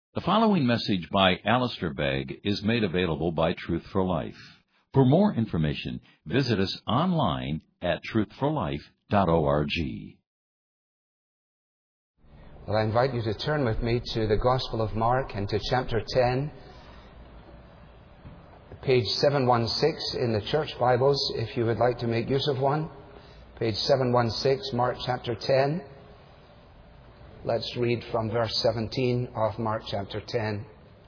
The following message by Alistair Begg is made available by Truth for Life. For more information, visit us online at truthforlife.org. Well, I invite you to turn with me to the Gospel of Mark and to chapter 10, page 716 in the Church Bibles, if you would like to make use of one. Page 716, Mark chapter 10. Let's read from verse 17 of Mark chapter 10.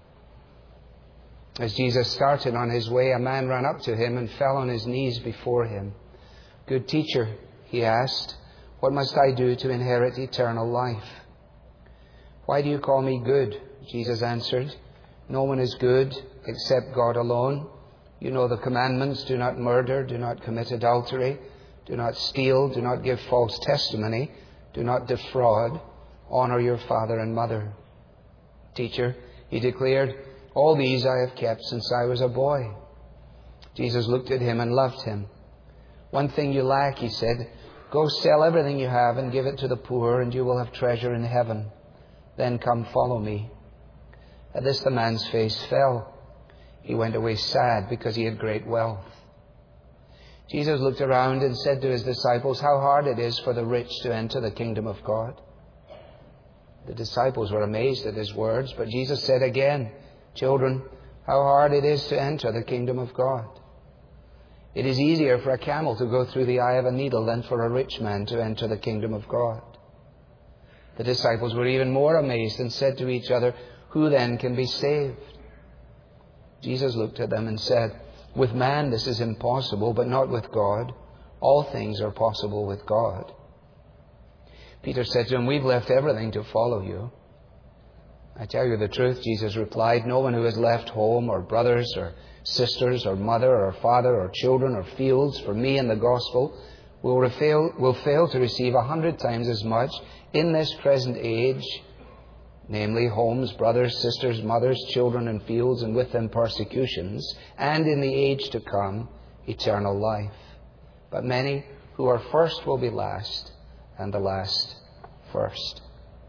As Jesus started on his way, a man ran up to him and fell on his knees before him. "Good teacher," he asked, "what must I do to inherit eternal life?" "Why do you call me good?" Jesus answered. "No one is good except God alone. You know the commandments: do not murder, do not commit adultery, do not steal, do not give false testimony, do not defraud, honor your father and mother." "Teacher," he declared, "all these I have kept since I was a boy." Jesus looked at him and loved him. "One thing you lack," he said. "Go sell everything you have and give it to the poor, and you will have treasure in heaven. Then come follow me." At this the man's face fell. He went away sad because he had great wealth. Jesus looked around and said to his disciples, "How hard it is for the rich to enter the kingdom of God." The disciples were amazed at his words, but Jesus said again, "Children, how hard it is to enter the kingdom of God. It is easier for a camel to go through the eye of a needle than for a rich man to enter the kingdom of God." The disciples were even more amazed and said to each other, "Who then can be saved?" Jesus looked at them and said, "With man this is impossible, but not with God. All things are possible with God." Peter said to him, "We've left everything to follow you." "I tell you the truth," Jesus replied, "no one who has left home or brothers or sisters or mother or father or children or fields for me and the gospel will fail to receive 100 times as much in this present age, namely homes, brothers, sisters, mothers, children, and fields, and with them persecutions, and in the age to come, eternal life. But many who are first will be last, and the last first."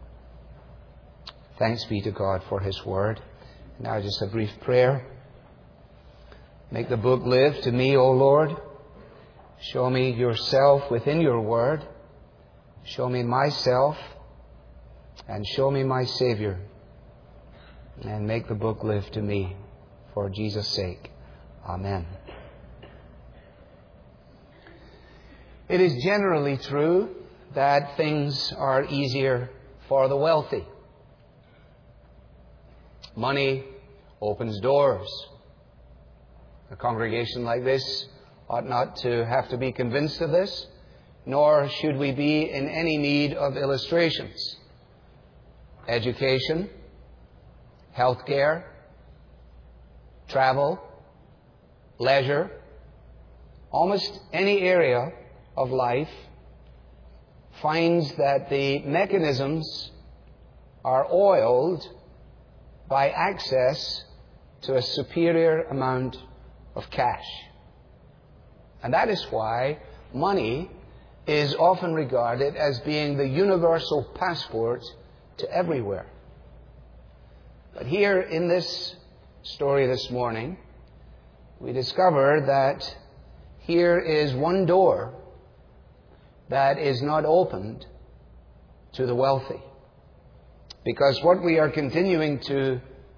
Thanks be to God for His Word. Now just a brief prayer. Make the book live to me, O Lord. Show me yourself within your Word. Show me myself, and show me my Savior. And make the book live to me, for Jesus' sake. Amen. It is generally true that things are easier for the wealthy. Money opens doors. A congregation like this ought not to have to be convinced of this, nor should we be in any need of illustrations. Education, healthcare, travel, leisure, almost any area of life finds that the mechanisms are oiled by access to a superior amount of cash. And that is why money is often regarded as being the universal passport to everywhere. But here in this story this morning, we discover that here is one door that is not opened to the wealthy. Because what we are continuing to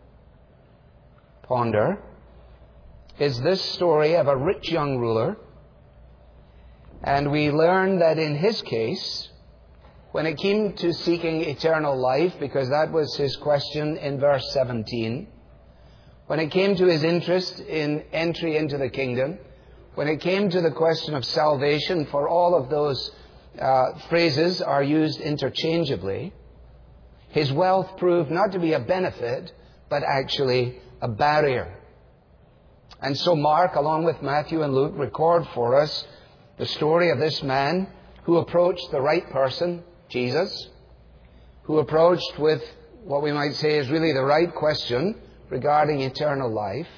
ponder is this story of a rich young ruler. And we learn that in his case, when it came to seeking eternal life, because that was his question in verse 17, when it came to his interest in entry into the kingdom, when it came to the question of salvation, for all of those phrases are used interchangeably, his wealth proved not to be a benefit, but actually a barrier. And so Mark, along with Matthew and Luke, record for us the story of this man who approached the right person, Jesus, who approached with what we might say is really the right question regarding eternal life,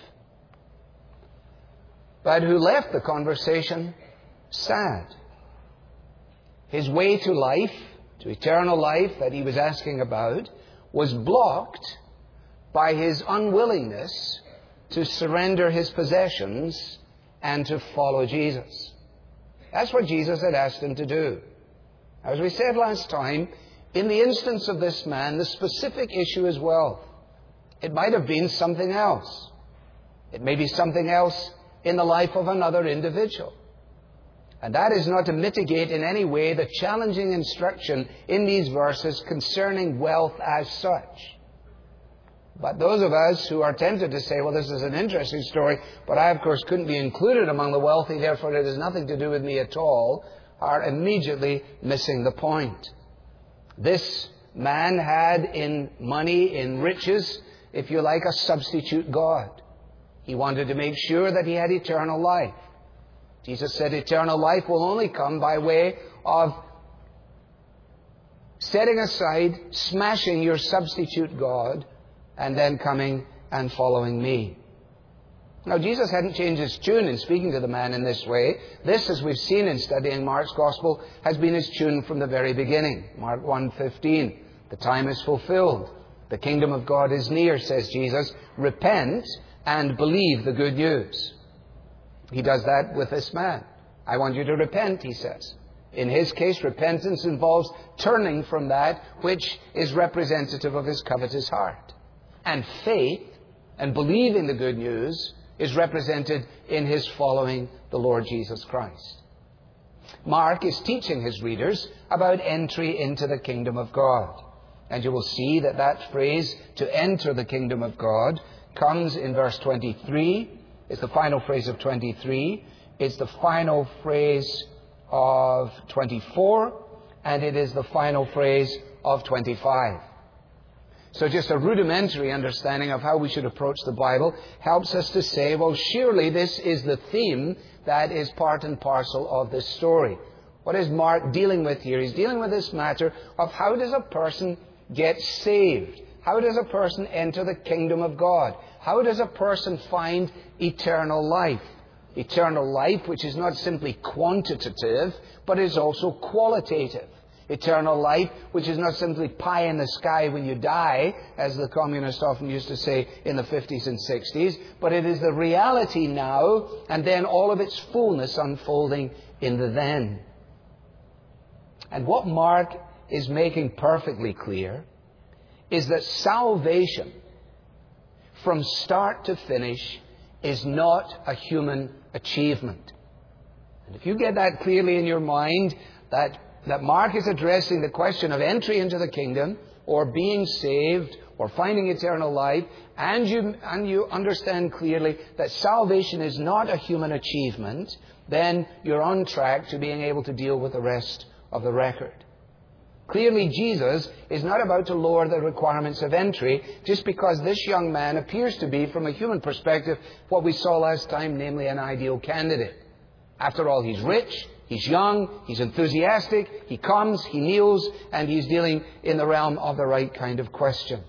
but who left the conversation sad. His way to life, to eternal life that he was asking about, was blocked by his unwillingness to surrender his possessions and to follow Jesus. That's what Jesus had asked him to do. As we said last time, in the instance of this man, the specific issue is wealth. It might have been something else. It may be something else in the life of another individual. And that is not to mitigate in any way the challenging instruction in these verses concerning wealth as such. But those of us who are tempted to say, well, this is an interesting story, but I, of course, couldn't be included among the wealthy, therefore it has nothing to do with me at all, are immediately missing the point. This man had in money, in riches, if you like, a substitute God. He wanted to make sure that he had eternal life. Jesus said eternal life will only come by way of setting aside, smashing your substitute God, and then coming and following me. Now, Jesus hadn't changed his tune in speaking to the man in this way. This, as we've seen in studying Mark's Gospel, has been his tune from the very beginning. Mark 1:15, the time is fulfilled. The kingdom of God is near, says Jesus. Repent and believe the good news. He does that with this man. I want you to repent, he says. In his case, repentance involves turning from that which is representative of his covetous heart. And faith and believing the good news is represented in his following the Lord Jesus Christ. Mark is teaching his readers about entry into the kingdom of God. And you will see that that phrase, to enter the kingdom of God, comes in verse 23. It's the final phrase of 23. It's the final phrase of 24. And it is the final phrase of 25. So just a rudimentary understanding of how we should approach the Bible helps us to say, well, surely this is the theme that is part and parcel of this story. What is Mark dealing with here? He's dealing with this matter of how does a person get saved? How does a person enter the kingdom of God? How does a person find eternal life? Eternal life, which is not simply quantitative, but is also qualitative. Eternal life, which is not simply pie in the sky when you die, as the communists often used to say in the 50s and 60s, but it is the reality now, and then all of its fullness unfolding in the then. And what Mark is making perfectly clear is that salvation, from start to finish, is not a human achievement. And if you get that clearly in your mind, that Mark is addressing the question of entry into the kingdom, or being saved, or finding eternal life, and you understand clearly that salvation is not a human achievement, then you're on track to being able to deal with the rest of the record. Clearly, Jesus is not about to lower the requirements of entry just because this young man appears to be, from a human perspective, what we saw last time, namely an ideal candidate. After all, he's rich, he's young, he's enthusiastic, he comes, he kneels, and he's dealing in the realm of the right kind of question.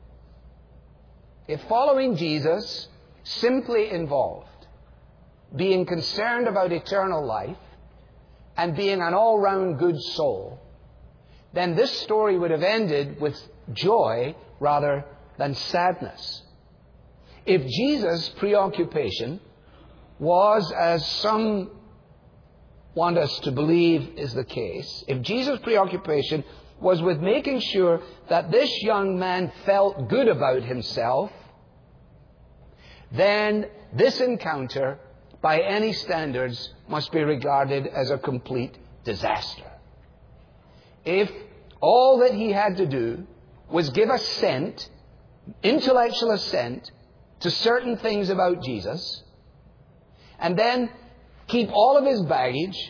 If following Jesus simply involved being concerned about eternal life and being an all-round good soul, then this story would have ended with joy rather than sadness. If Jesus' preoccupation was, as some want us to believe is the case, if Jesus' preoccupation was with making sure that this young man felt good about himself, then this encounter, by any standards, must be regarded as a complete disaster. If all that he had to do was give assent, intellectual assent, to certain things about Jesus, and then keep all of his baggage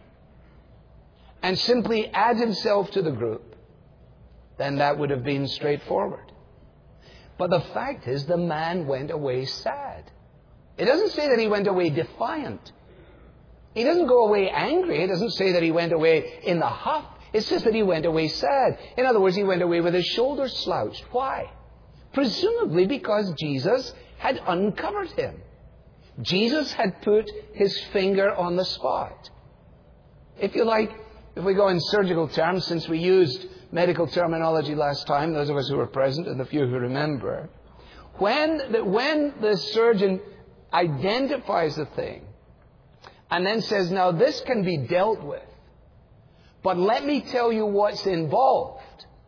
and simply add himself to the group, then that would have been straightforward. But the fact is, the man went away sad. It doesn't say that he went away defiant. He doesn't go away angry. It doesn't say that he went away in the huff. It says that he went away sad. In other words, he went away with his shoulders slouched. Why? Presumably because Jesus had uncovered him. Jesus had put his finger on the spot. If you like, if we go in surgical terms, since we used medical terminology last time, those of us who were present and the few who remember, When the surgeon identifies the thing and then says, now this can be dealt with, but let me tell you what's involved.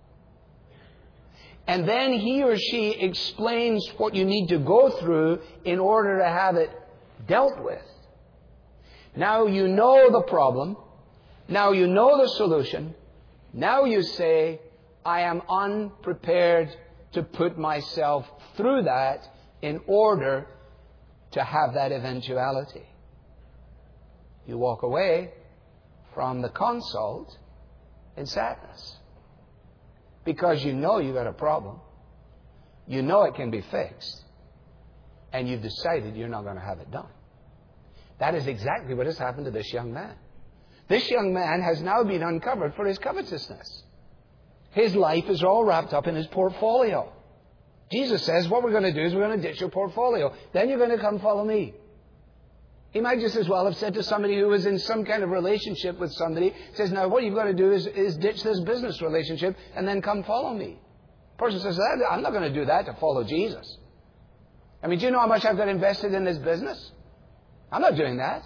And then he or she explains what you need to go through in order to have it dealt with. Now you know the problem. Now you know the solution. Now you say, I am unprepared to put myself through that in order to have that eventuality. You walk away from the consult in sadness. Because you know you've got a problem. You know it can be fixed. And you've decided you're not going to have it done. That is exactly what has happened to this young man. This young man has now been uncovered for his covetousness. His life is all wrapped up in his portfolio. Jesus says, what we're going to do is we're going to ditch your portfolio. Then you're going to come follow me. He might just as well have said to somebody who was in some kind of relationship with somebody, says, now what you've got to do is ditch this business relationship and then come follow me. The person says, I'm not going to do that to follow Jesus. I mean, do you know how much I've got invested in this business? I'm not doing that.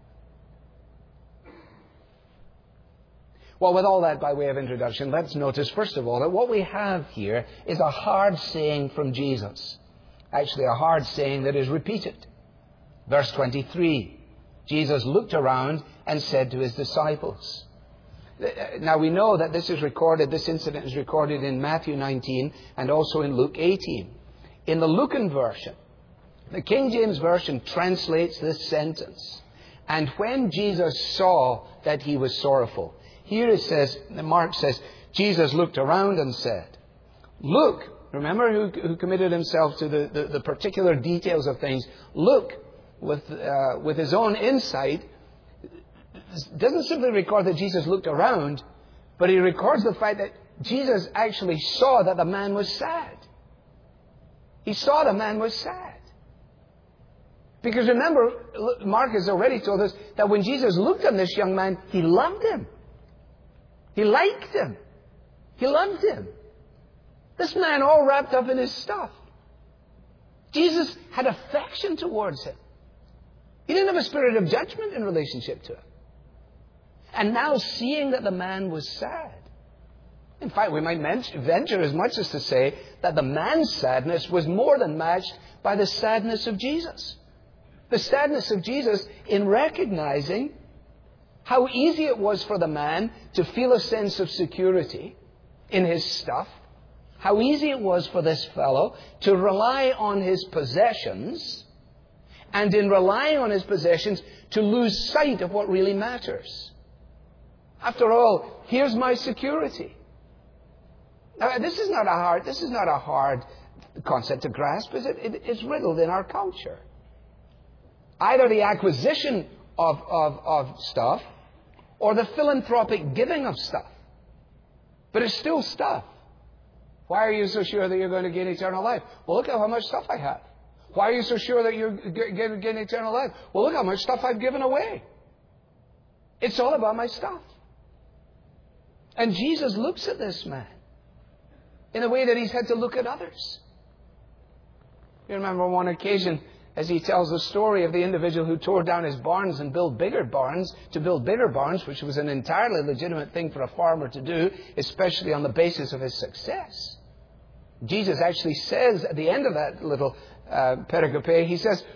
Well, with all that by way of introduction, let's notice, first of all, that what we have here is a hard saying from Jesus. Actually, a hard saying that is repeated. Verse 23, Jesus looked around and said to his disciples. Now we know that this incident is recorded in Matthew 19 and also in Luke 18. In the Lucan version, the King James Version translates this sentence. And when Jesus saw that he was sorrowful. Here it says, Mark says, Jesus looked around and said. Luke, remember who committed himself to the particular details of things. Luke, with his own insight, doesn't simply record that Jesus looked around, but he records the fact that Jesus actually saw that the man was sad. He saw the man was sad. Because remember, Mark has already told us that when Jesus looked on this young man, he loved him. He liked him. He loved him. This man all wrapped up in his stuff. Jesus had affection towards him. He didn't have a spirit of judgment in relationship to him. And now seeing that the man was sad. In fact, we might venture as much as to say that the man's sadness was more than matched by the sadness of Jesus. The sadness of Jesus in recognizing how easy it was for the man to feel a sense of security in his stuff. How easy it was for this fellow to rely on his possessions, and in relying on his possessions, to lose sight of what really matters. After all, here's my security. Now, this is not a hard concept to grasp, is it? It's riddled in our culture. Either the acquisition of stuff or the philanthropic giving of stuff. But it's still stuff. Why are you so sure that you're going to gain eternal life? Well, look at how much stuff I have. Why are you so sure that you're going to gain eternal life? Well, look how much stuff I've given away. It's all about my stuff. And Jesus looks at this man in a way that he's had to look at others. You remember on one occasion, as he tells the story of the individual who tore down his barns and built bigger barns, which was an entirely legitimate thing for a farmer to do, especially on the basis of his success. Jesus actually says at the end of that little pericope, he says,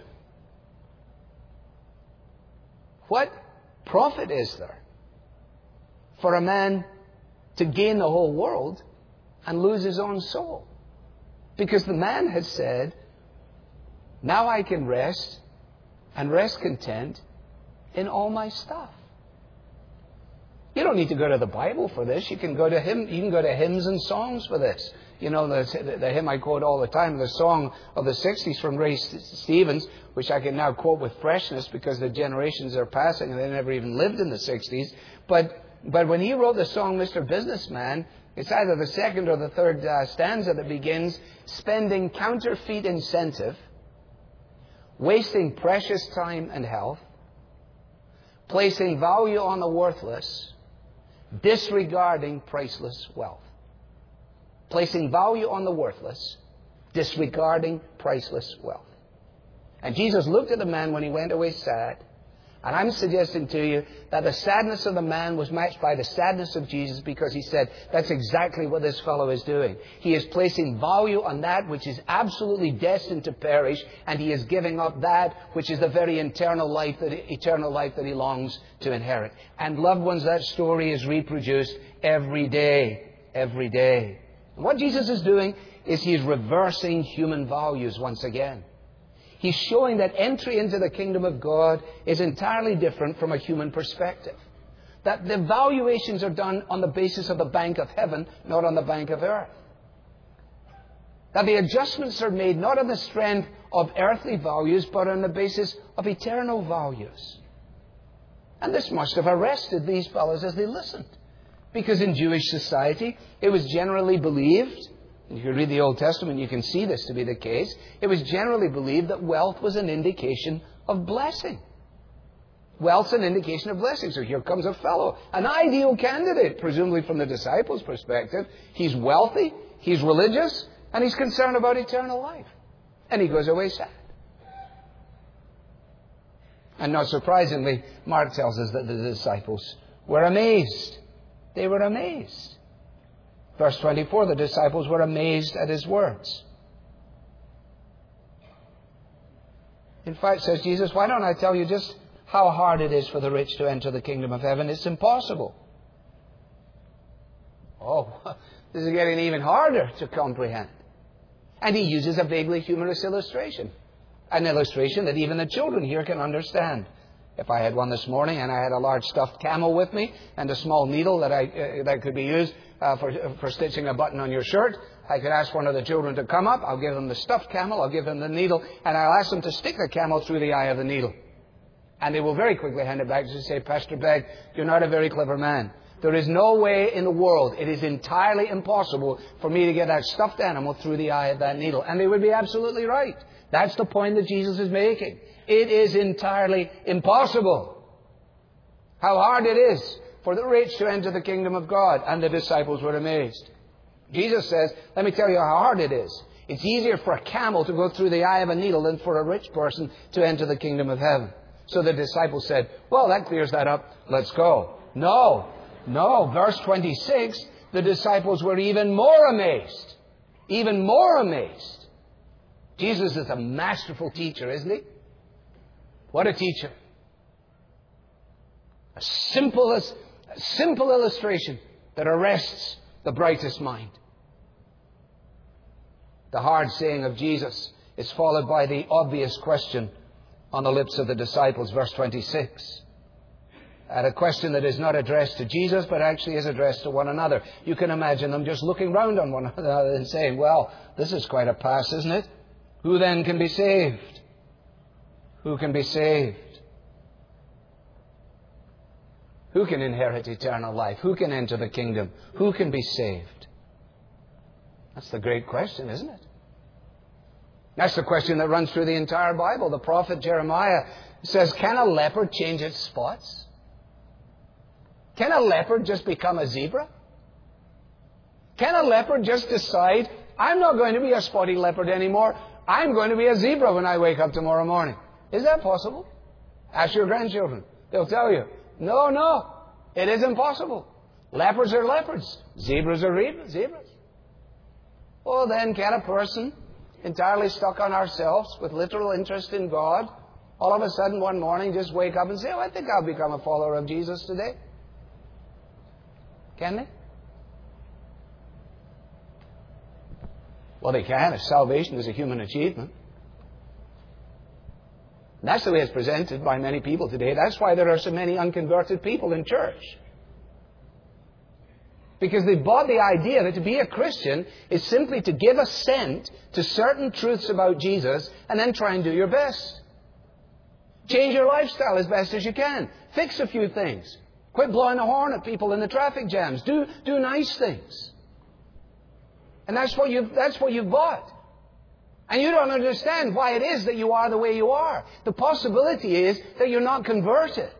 what profit is there for a man to gain the whole world and lose his own soul? Because the man had said, now I can rest and rest content in all my stuff. You don't need to go to the Bible for this. You can go to hymns and songs for this. You know, the hymn I quote all the time, the song of the 60s from Ray Stevens, which I can now quote with freshness because the generations are passing and they never even lived in the 60s. But when he wrote the song Mr. Businessman, it's either the second or the third stanza that begins, spending counterfeit incentive, wasting precious time and health, placing value on the worthless, disregarding priceless wealth. Placing value on the worthless disregarding priceless wealth. And Jesus looked at the man when he went away sad. And I'm suggesting to you that the sadness of the man was matched by the sadness of Jesus, because he said, that's exactly what this fellow is doing. He is placing value on that which is absolutely destined to perish, and he is giving up that which is the very eternal life that he longs to inherit. And loved ones, that story is reproduced every day. Every day. And what Jesus is doing is he's reversing human values once again. He's showing that entry into the kingdom of God is entirely different from a human perspective. That the valuations are done on the basis of the bank of heaven, not on the bank of earth. That the adjustments are made not on the strength of earthly values, but on the basis of eternal values. And this must have arrested these fellows as they listened. Because in Jewish society, it was generally believed, if you read the Old Testament, you can see this to be the case. It was generally believed that wealth was an indication of blessing. Wealth's an indication of blessing. So here comes a fellow, an ideal candidate, presumably from the disciples' perspective. He's wealthy, he's religious, and he's concerned about eternal life. And he goes away sad. And not surprisingly, Mark tells us that the disciples were amazed. They were amazed. Verse 24, the disciples were amazed at his words. In fact, says Jesus, why don't I tell you just how hard it is for the rich to enter the kingdom of heaven? It's impossible. Oh, this is getting even harder to comprehend. And he uses a vaguely humorous illustration. An illustration that even the children here can understand. If I had one this morning and I had a large stuffed camel with me and a small needle that could be used for stitching a button on your shirt, I could ask one of the children to come up. I'll give them the stuffed camel, I'll give them the needle, and I'll ask them to stick the camel through the eye of the needle. And they will very quickly hand it back to say, Pastor Begg, you're not a very clever man. There is no way in the world, it is entirely impossible for me to get that stuffed animal through the eye of that needle. And they would be absolutely right. That's the point that Jesus is making. It is entirely impossible. How hard it is for the rich to enter the kingdom of God. And the disciples were amazed. Jesus says, let me tell you how hard it is. It's easier for a camel to go through the eye of a needle than for a rich person to enter the kingdom of heaven. So the disciples said, well, that clears that up. Let's go. No. Verse 26, the disciples were even more amazed. Even more amazed. Jesus is a masterful teacher, isn't he? What a teacher. A simple illustration that arrests the brightest mind. The hard saying of Jesus is followed by the obvious question on the lips of the disciples, verse 26. And a question that is not addressed to Jesus, but actually is addressed to one another. You can imagine them just looking round on one another and saying, well, this is quite a pass, isn't it? Who then can be saved? Who can be saved? Who can inherit eternal life? Who can enter the kingdom? Who can be saved? That's the great question, isn't it? That's the question that runs through the entire Bible. The prophet Jeremiah says, can a leopard change its spots? Can a leopard just become a zebra? Can a leopard just decide, I'm not going to be a spotty leopard anymore. I'm going to be a zebra when I wake up tomorrow morning. Is that possible? Ask your grandchildren. They'll tell you, no, it is impossible. Leopards are leopards. Zebras are zebras. Well, then, can a person entirely stuck on ourselves with literal interest in God all of a sudden one morning just wake up and say, I think I'll become a follower of Jesus today? Can they? Well, they can if salvation is a human achievement. That's the way it's presented by many people today. That's why there are so many unconverted people in church. Because they've bought the idea that to be a Christian is simply to give assent to certain truths about Jesus and then try and do your best. Change your lifestyle as best as you can. Fix a few things. Quit blowing the horn at people in the traffic jams. Do nice things. And that's what you've bought. And you don't understand why it is that you are the way you are. The possibility is that you're not converted.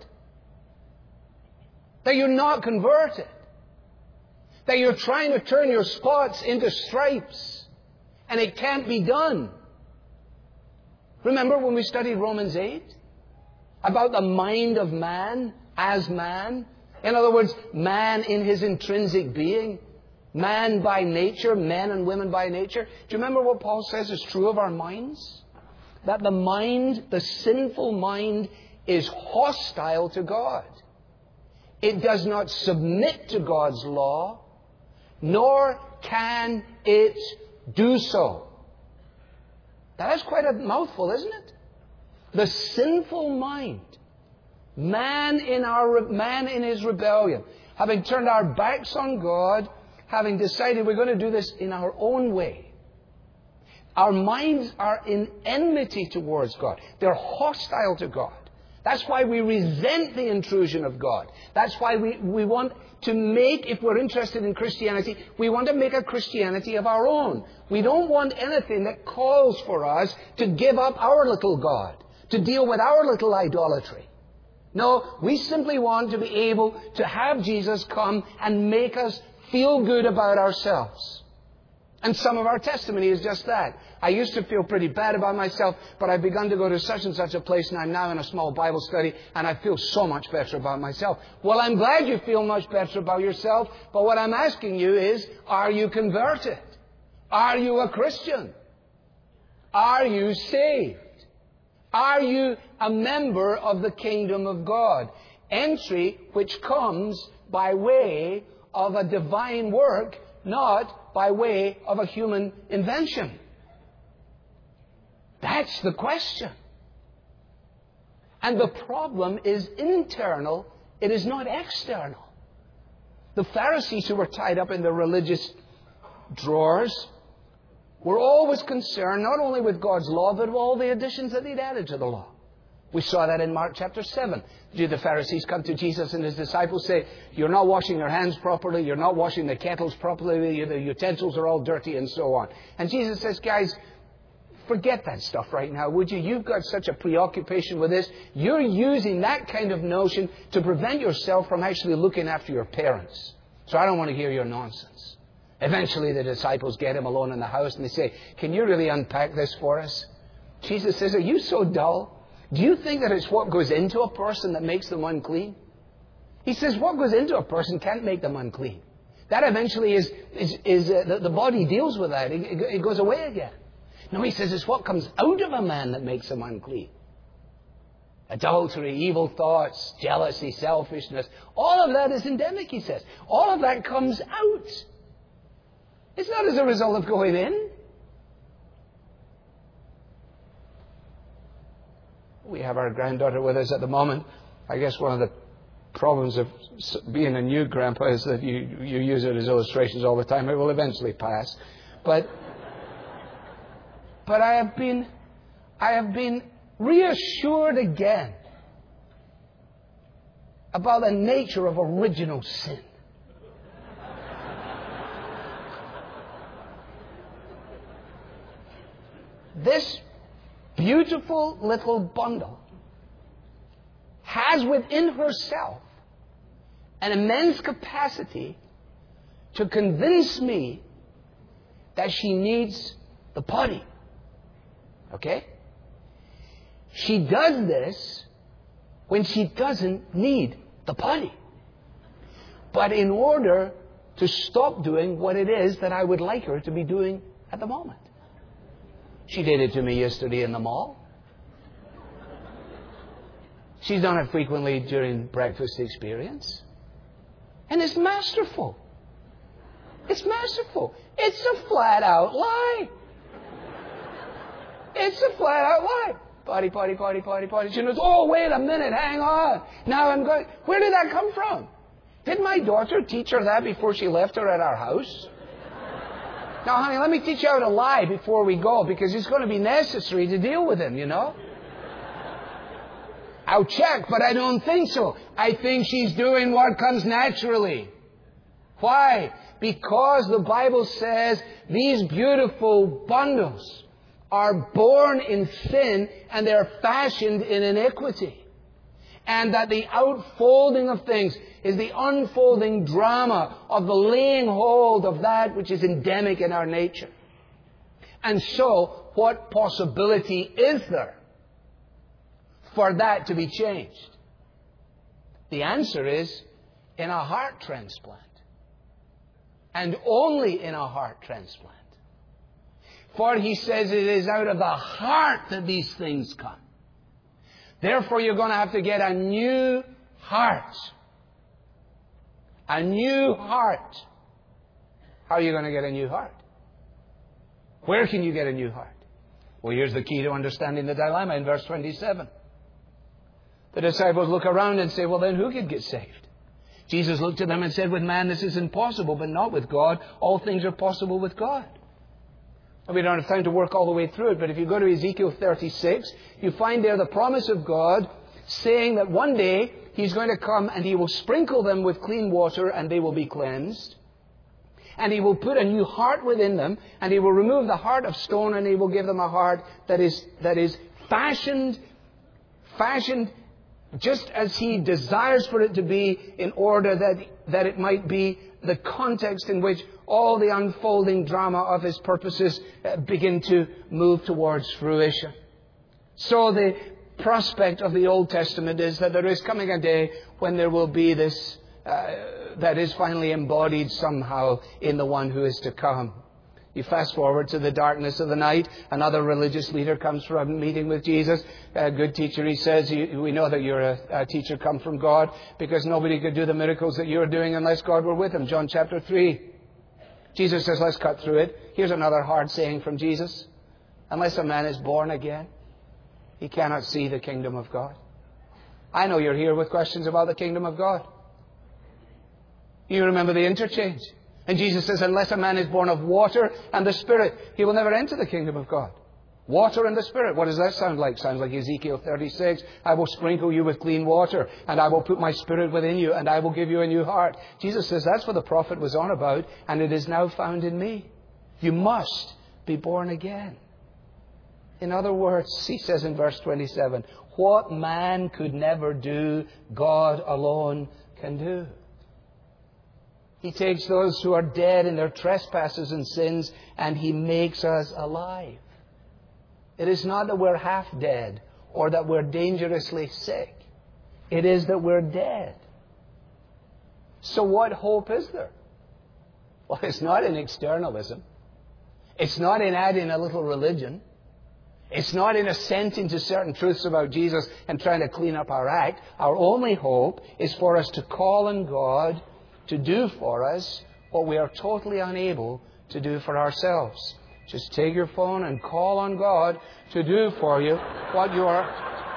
That you're not converted. That you're trying to turn your spots into stripes. And it can't be done. Remember when we studied Romans 8? About the mind of man as man? In other words, man in his intrinsic being. Man by nature, men and women by nature. Do you remember what Paul says is true of our minds? That the mind, the sinful mind, is hostile to God. It does not submit to God's law, nor can it do so. That is quite a mouthful, isn't it? The sinful mind, man in his rebellion, having turned our backs on God, having decided we're going to do this in our own way. Our minds are in enmity towards God. They're hostile to God. That's why we resent the intrusion of God. That's why we want to make, if we're interested in Christianity, we want to make a Christianity of our own. We don't want anything that calls for us to give up our little God, to deal with our little idolatry. No, we simply want to be able to have Jesus come and make us feel good about ourselves. And some of our testimony is just that. I used to feel pretty bad about myself, but I've begun to go to such and such a place, and I'm now in a small Bible study, and I feel so much better about myself. Well, I'm glad you feel much better about yourself, but what I'm asking you is, are you converted? Are you a Christian? Are you saved? Are you a member of the kingdom of God? Entry which comes by way of a divine work, not by way of a human invention. That's the question. And the problem is internal. It is not external. The Pharisees who were tied up in the religious drawers were always concerned not only with God's law, but with all the additions that He'd added to the law. We saw that in Mark chapter 7. The Pharisees come to Jesus and His disciples say, you're not washing your hands properly, you're not washing the kettles properly, the utensils are all dirty, and so on. And Jesus says, guys, forget that stuff right now, would you? You've got such a preoccupation with this. You're using that kind of notion to prevent yourself from actually looking after your parents. So I don't want to hear your nonsense. Eventually the disciples get Him alone in the house and they say, can you really unpack this for us? Jesus says, are you so dull? Do you think that it's what goes into a person that makes them unclean? He says what goes into a person can't make them unclean. That eventually is the body deals with that. It goes away again. No, He says it's what comes out of a man that makes him unclean. Adultery, evil thoughts, jealousy, selfishness. All of that is endemic, He says. All of that comes out. It's not as a result of going in. We have our granddaughter with us at the moment. I guess one of the problems of being a new grandpa is that you use it as illustrations all the time. It will eventually pass. But I have been reassured again about the nature of original sin. This beautiful little bundle has within herself an immense capacity to convince me that she needs the potty. Okay? She does this when she doesn't need the potty. But in order to stop doing what it is that I would like her to be doing at the moment. She did it to me yesterday in the mall. She's done it frequently during breakfast experience. And it's masterful. It's masterful. It's a flat out lie. It's a flat out lie. Potty, potty, potty, potty, potty. She goes, oh, wait a minute, hang on. Now I'm going, where did that come from? Did my daughter teach her that before she left her at our house? Now, honey, let me teach you how to lie before we go, because it's going to be necessary to deal with him, you know. I'll check, but I don't think so. I think she's doing what comes naturally. Why? Because the Bible says these beautiful bundles are born in sin and they're fashioned in iniquity. And that the outfolding of things is the unfolding drama of the laying hold of that which is endemic in our nature. And so, what possibility is there for that to be changed? The answer is in a heart transplant. And only in a heart transplant. For he says it is out of the heart that these things come. Therefore, you're going to have to get a new heart. A new heart. How are you going to get a new heart? Where can you get a new heart? Well, here's the key to understanding the dilemma in verse 27. The disciples look around and say, well, then who could get saved? Jesus looked at them and said, with man this is impossible, but not with God. All things are possible with God. And we don't have time to work all the way through it, but if you go to Ezekiel 36, you find there the promise of God saying that one day He's going to come and He will sprinkle them with clean water and they will be cleansed. And He will put a new heart within them, and He will remove the heart of stone, and He will give them a heart that is fashioned just as He desires for it to be, in order that it might be the context in which all the unfolding drama of His purposes begin to move towards fruition. So the prospect of the Old Testament is that there is coming a day when there will be this that is finally embodied somehow in the one who is to come. You fast forward to the darkness of the night. Another religious leader comes from a meeting with Jesus. A good teacher, he says, we know that you're a teacher come from God, because nobody could do the miracles that you're doing unless God were with him. John chapter 3. Jesus says, let's cut through it. Here's another hard saying from Jesus. Unless a man is born again, he cannot see the kingdom of God. I know you're here with questions about the kingdom of God. You remember the interchange. And Jesus says, unless a man is born of water and the Spirit, he will never enter the kingdom of God. Water and the Spirit. What does that sound like? Sounds like Ezekiel 36. I will sprinkle you with clean water, and I will put my Spirit within you, and I will give you a new heart. Jesus says that's what the prophet was on about, and it is now found in me. You must be born again. In other words, he says in verse 27, what man could never do, God alone can do. He takes those who are dead in their trespasses and sins, and He makes us alive. It is not that we're half dead or that we're dangerously sick. It is that we're dead. So what hope is there? Well, it's not in externalism. It's not in adding a little religion. It's not in assenting to certain truths about Jesus and trying to clean up our act. Our only hope is for us to call on God to do for us what we are totally unable to do for ourselves. Just take your phone and call on God to do for you what you are.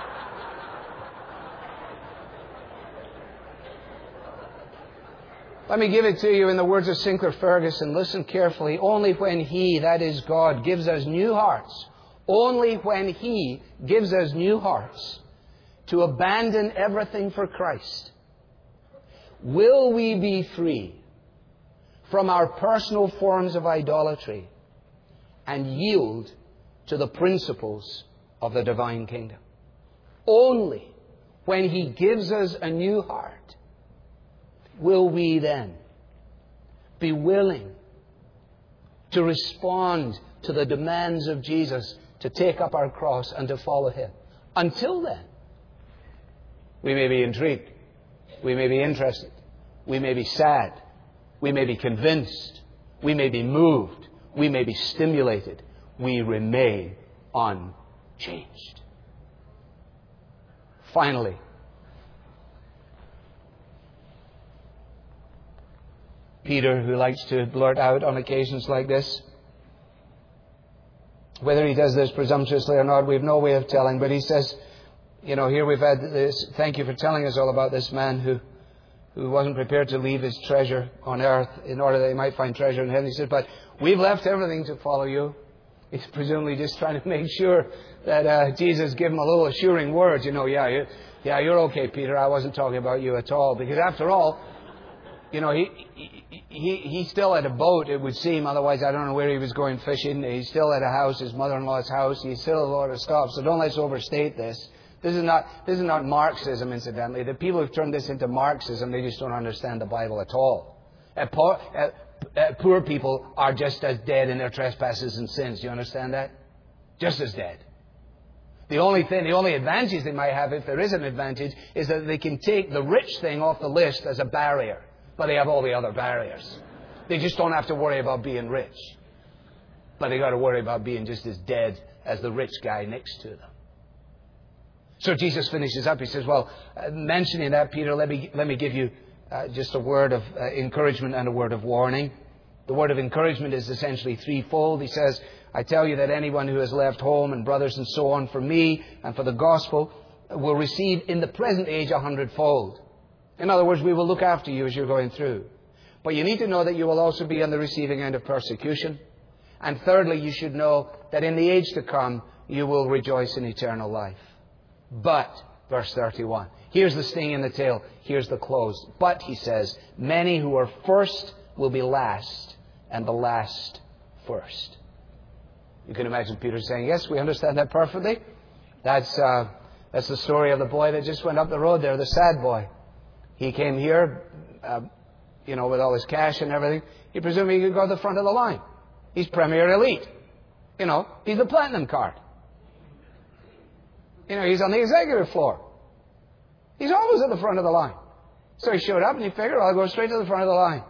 Let me give it to you in the words of Sinclair Ferguson. Listen carefully. Only when He, that is God, gives us new hearts, only when He gives us new hearts to abandon everything for Christ, will we be free from our personal forms of idolatry and yield to the principles of the divine kingdom. Only when He gives us a new heart will we then be willing to respond to the demands of Jesus to take up our cross and to follow Him. Until then, we may be intrigued. We may be interested. We may be sad. We may be convinced. We may be moved. We may be stimulated. We remain unchanged. Finally, Peter, who likes to blurt out on occasions like this, whether he does this presumptuously or not, we've no way of telling, but he says, here we've had this, thank you for telling us all about this man who wasn't prepared to leave his treasure on earth in order that he might find treasure in heaven. He said, but we've left everything to follow you. He's presumably just trying to make sure that Jesus give him a little assuring words. You're okay, Peter. I wasn't talking about you at all. Because after all, he's still at a boat, it would seem. Otherwise, I don't know where he was going fishing. He's still at a house, his mother-in-law's house. He's still at a lot of stuff. So don't let's overstate this. This is not Marxism, incidentally. The people who've turned this into Marxism, they just don't understand the Bible at all. poor people are just as dead in their trespasses and sins. Do you understand that? Just as dead. The only advantage they might have, if there is an advantage, is that they can take the rich thing off the list as a barrier. But they have all the other barriers. They just don't have to worry about being rich. But they got to worry about being just as dead as the rich guy next to them. So Jesus finishes up. He says, well, mentioning that, Peter, let me give you just a word of encouragement and a word of warning. The word of encouragement is essentially threefold. He says, I tell you that anyone who has left home and brothers and so on for me and for the gospel will receive in the present age 100-fold. In other words, we will look after you as you're going through. But you need to know that you will also be on the receiving end of persecution. And thirdly, you should know that in the age to come, you will rejoice in eternal life. But, verse 31, here's the sting in the tail, here's the close. But, he says, many who are first will be last, and the last first. You can imagine Peter saying, yes, we understand that perfectly. That's the story of the boy that just went up the road there, the sad boy. He came here, with all his cash and everything. He presumed he could go to the front of the line. He's Premier Elite. He's the platinum card. He's on the executive floor. He's always at the front of the line. So he showed up and he figured, I'll go straight to the front of the line.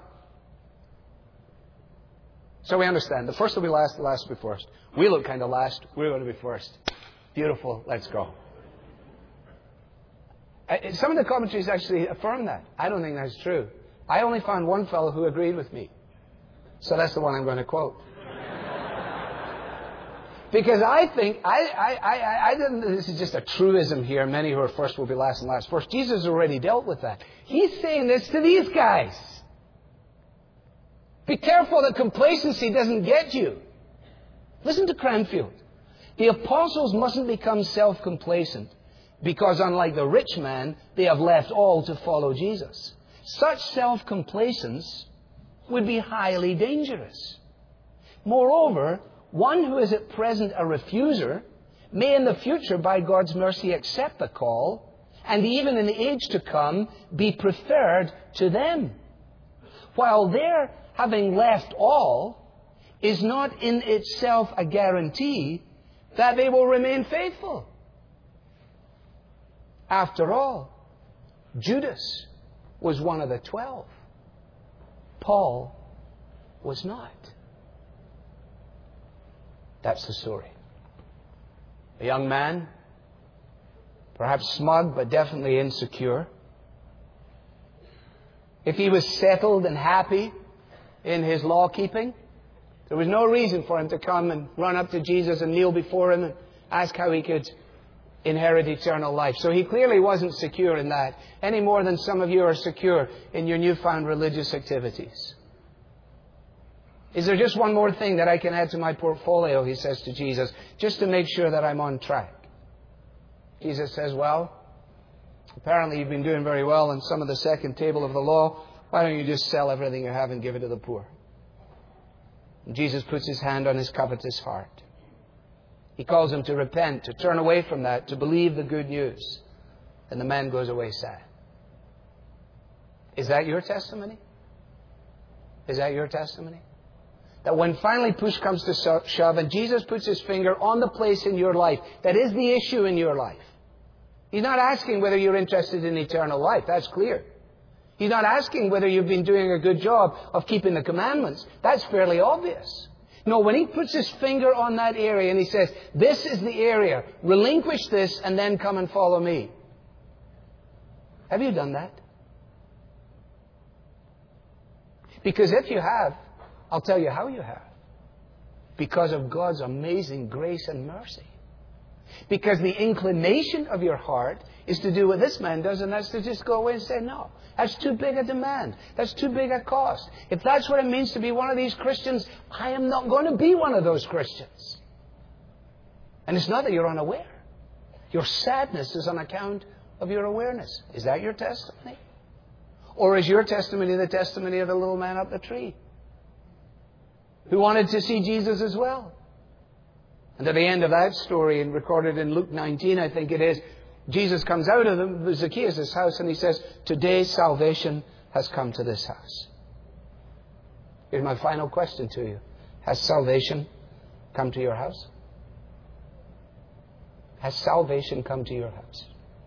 So we understand. The first will be last, the last will be first. We look kind of last. We're going to be first. Beautiful. Let's go. Some of the commentaries actually affirm that. I don't think that's true. I only found one fellow who agreed with me. So that's the one I'm going to quote. Because I think, I didn't, this is just a truism here. Many who are first will be last and last first. Jesus has already dealt with that. He's saying this to these guys. Be careful that complacency doesn't get you. Listen to Cranfield. The apostles mustn't become self-complacent because, unlike the rich man, they have left all to follow Jesus. Such self-complacence would be highly dangerous. Moreover, one who is at present a refuser may in the future, by God's mercy, accept the call, and even in the age to come, be preferred to them. While their having left all is not in itself a guarantee that they will remain faithful. After all, Judas was one of the 12. Paul was not. That's the story. A young man, perhaps smug but definitely insecure. If he was settled and happy in his law keeping, there was no reason for him to come and run up to Jesus and kneel before him and ask how he could inherit eternal life. So he clearly wasn't secure in that, any more than some of you are secure in your newfound religious activities. Is there just one more thing that I can add to my portfolio, he says to Jesus, just to make sure that I'm on track? Jesus says, well, apparently you've been doing very well in some of the second table of the law. Why don't you just sell everything you have and give it to the poor? And Jesus puts his hand on his covetous heart. He calls him to repent, to turn away from that, to believe the good news. And the man goes away sad. Is that your testimony? Is that your testimony? That when finally push comes to shove and Jesus puts his finger on the place in your life that is the issue in your life. He's not asking whether you're interested in eternal life. That's clear. He's not asking whether you've been doing a good job of keeping the commandments. That's fairly obvious. No, when he puts his finger on that area and he says, this is the area, relinquish this and then come and follow me. Have you done that? Because if you have, I'll tell you how you have. Because of God's amazing grace and mercy. Because the inclination of your heart is to do what this man does, and that's to just go away and say, no, that's too big a demand. That's too big a cost. If that's what it means to be one of these Christians, I am not going to be one of those Christians. And it's not that you're unaware. Your sadness is on account of your awareness. Is that your testimony? Or is your testimony the testimony of the little man up the tree who wanted to see Jesus as well? And at the end of that story, and recorded in Luke 19, I think it is, Jesus comes out of Zacchaeus' house and he says, today salvation has come to this house. Here's my final question to you. Has salvation come to your house? Has salvation come to your house?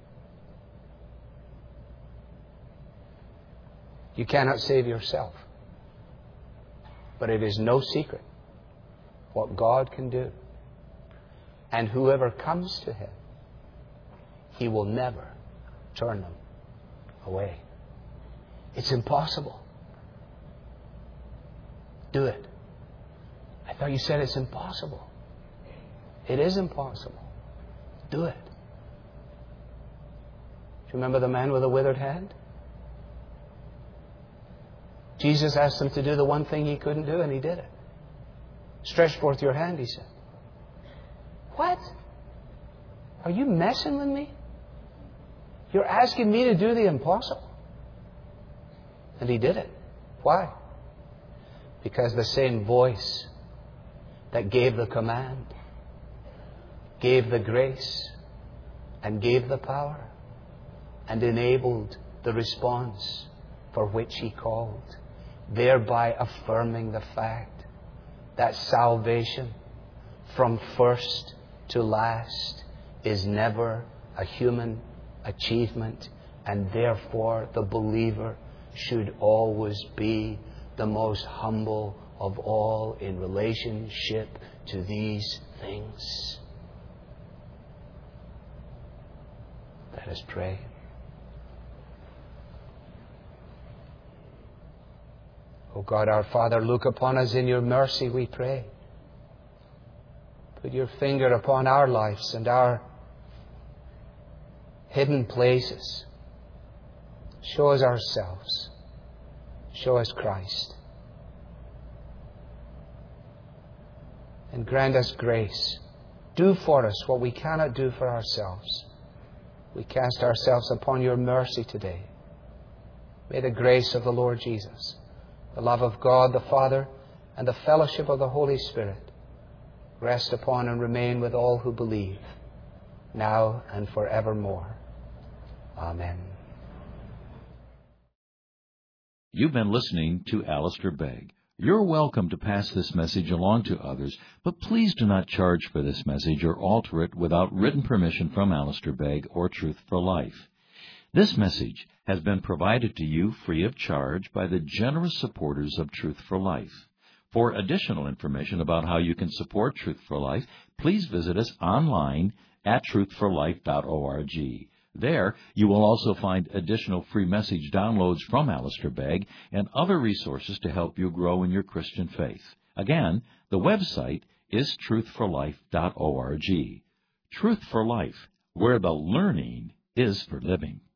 You cannot save yourself. But it is no secret what God can do. And whoever comes to Him, He will never turn them away. It's impossible. Do it. I thought you said it's impossible. It is impossible. Do it. Do you remember the man with the withered hand? Jesus asked him to do the one thing he couldn't do, and he did it. Stretch forth your hand, He said. What? Are you messing with me? You're asking me to do the impossible. And he did it. Why? Because the same voice that gave the command, gave the grace, and gave the power, and enabled the response for which He called, thereby affirming the fact that salvation from first to last is never a human achievement, and therefore the believer should always be the most humble of all in relationship to these things. Let us pray. O God, our Father, look upon us in Your mercy, we pray. Put Your finger upon our lives and our hidden places. Show us ourselves. Show us Christ. And grant us grace. Do for us what we cannot do for ourselves. We cast ourselves upon Your mercy today. May the grace of the Lord Jesus, the love of God the Father, and the fellowship of the Holy Spirit rest upon and remain with all who believe, now and forevermore. Amen. You've been listening to Alistair Begg. You're welcome to pass this message along to others, but please do not charge for this message or alter it without written permission from Alistair Begg or Truth for Life. This message has been provided to you free of charge by the generous supporters of Truth for Life. For additional information about how you can support Truth for Life, please visit us online at truthforlife.org. There, you will also find additional free message downloads from Alistair Begg and other resources to help you grow in your Christian faith. Again, the website is truthforlife.org. Truth for Life, where the learning is for living.